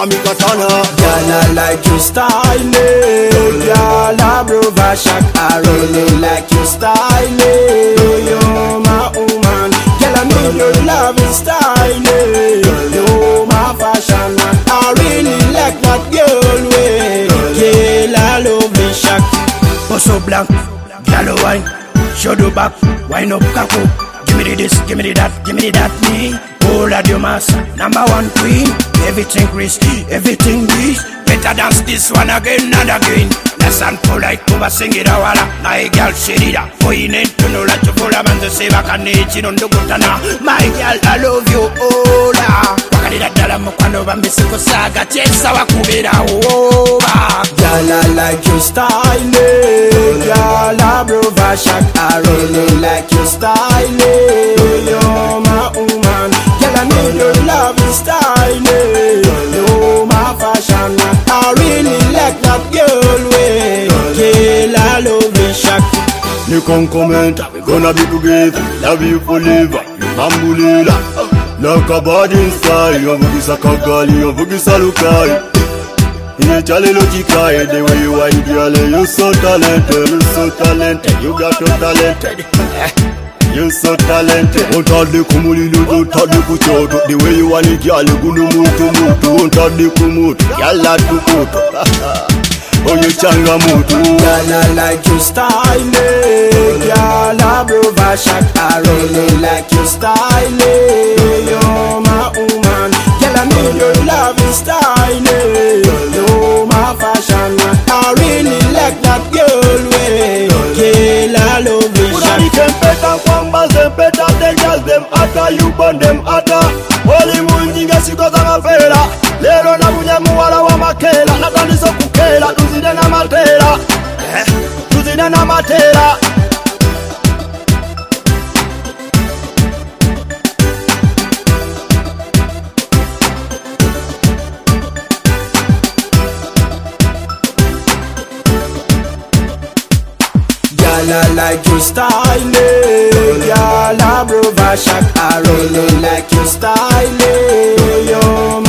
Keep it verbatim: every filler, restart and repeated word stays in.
me katana. Girl, I like your style, girl, I prove a shock. I really like your style, you're my woman. Girl, I mean your loving style, you're my fashion man. I really like that girl way. Girl, I love the shock. Bust up blank, girl, wine, show the back, wine up kaku. Give me the this, give me the that, give me the that me. All of your mass, number one queen. Everything Chris, everything this. Better dance this one again and again. Less and polite, over sing it a wala. My girl, shady da. For you need to know that you full of man to say back and nature on the gutana. My girl, I love you, all. Wakadi da dala mukwano ba misiko saga. Chesa wakubira over. Girl, I like your style, girl, I prove a shock. I really like your style, you're my woman. Girl, I need your loving style, you're my fashion man. I really like that girl way. Girl, I love the shock. You can comment, we gonna be together. Love you forever, Mambulila. Like a bad inside, you have a kagali, you have a lukai. In a jolly logical, the way you are, girl, you're so talented, you're so talented, you got so talented. You're so talented. Don't touch the kumuli, don't touch the kuchoto. The way you want it, girl, you're gonna move to move. Don't touch the kumutu, girl, like to kuto. Oh, you changa mutu. Girl, I like your style, girl, I prove a shock. I really like your style, you're my woman. Girl, I need your loving style, you're my fashion man. I really like that girl way. Girl, I love the better than just them atta, you burn them atta. Holy munjinga sikoza mafera. Lero na bunya muwala wa makela. Natandiso kukela, tuzide na matera. Tuzide na matera. Girl, I like your style, girl, I prove a shock. I really like your style, you're